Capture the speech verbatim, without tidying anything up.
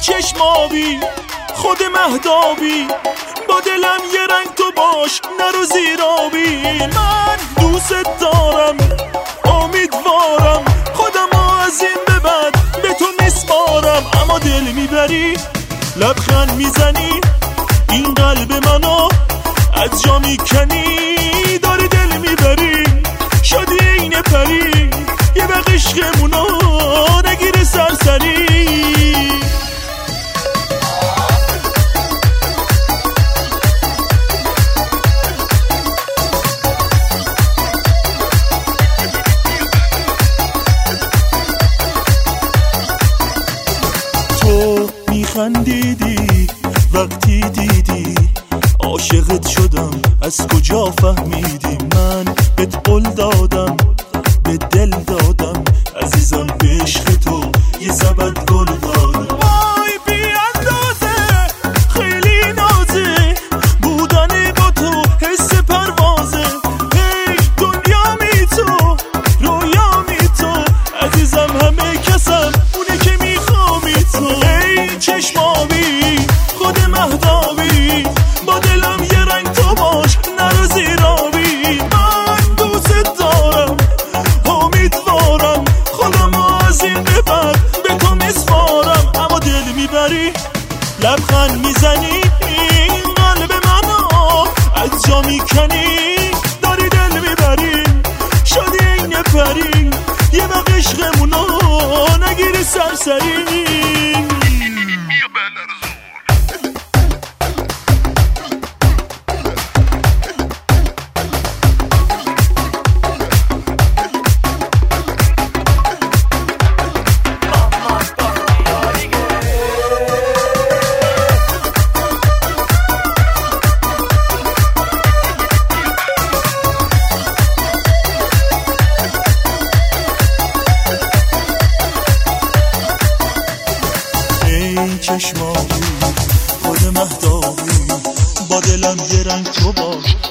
چشمابی خود مهدابی، با دلم یه رنگ تو باش نرو زیرابی. من دوست دارم امیدوارم خودمو از این به بعد به تو میسپارم، اما دل میبری لبخند میزنی این قلب منو از جا میکنی، داری دل میبری شدی اینه پری، یه وقت عشقمونو نگیره سرسری. تو میخندیدی وقتی دیدی عاشقت شدم، از کجا فهمیدی؟ من بهت قول دادم به دل دادم عزیزم، به عشق تو یه زبد گل دادم. وای بی اندازه خیلی نازه بودن با تو، حس پروازه، هی دنیا می تو رویا می تو عزیزم، همه کسم اونه که میخوامی تو. ای چشمابی خود مهدابی، با دلم یه رنگ تو باش نرو زیرابی. من دوست دارم امیدوارم خودمو از این به بعد به تو میسپارم، اما دل میبری لبخند میزنی این قلب منو از جا میکنی، داری دل میبری شدی اینه پری، یه وقت عشقمونو نگیری سرسری. چشمابی خود مهدابی، با دلم یه رنگ تو باش